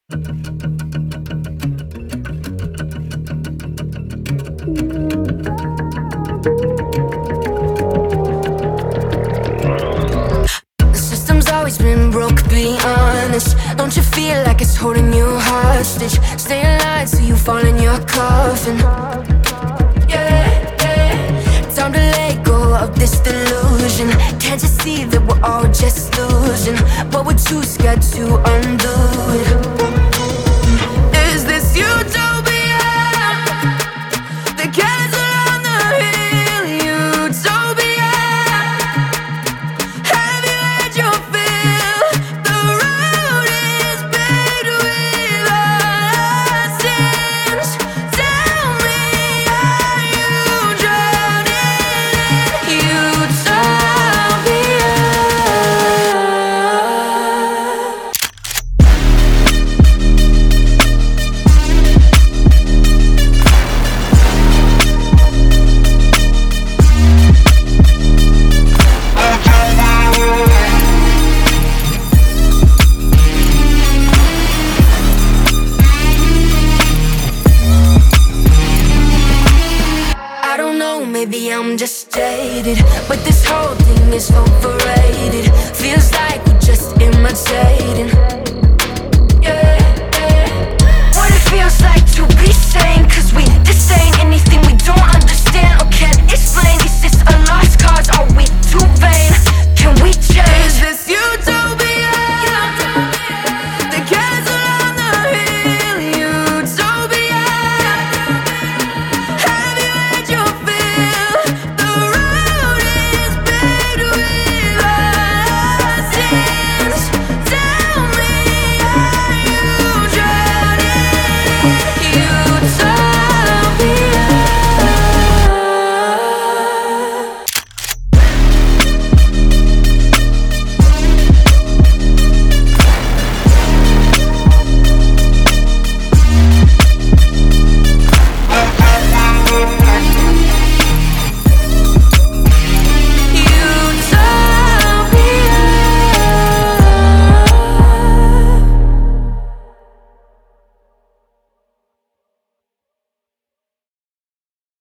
The system's always been broke, be honest. Don't you feel like it's holding you hostage? Stay alive till you fall in your coffin. Yeah, yeah. Time to let go of this delusion. Can't you see that we're all just losing? But we too scared to undo it.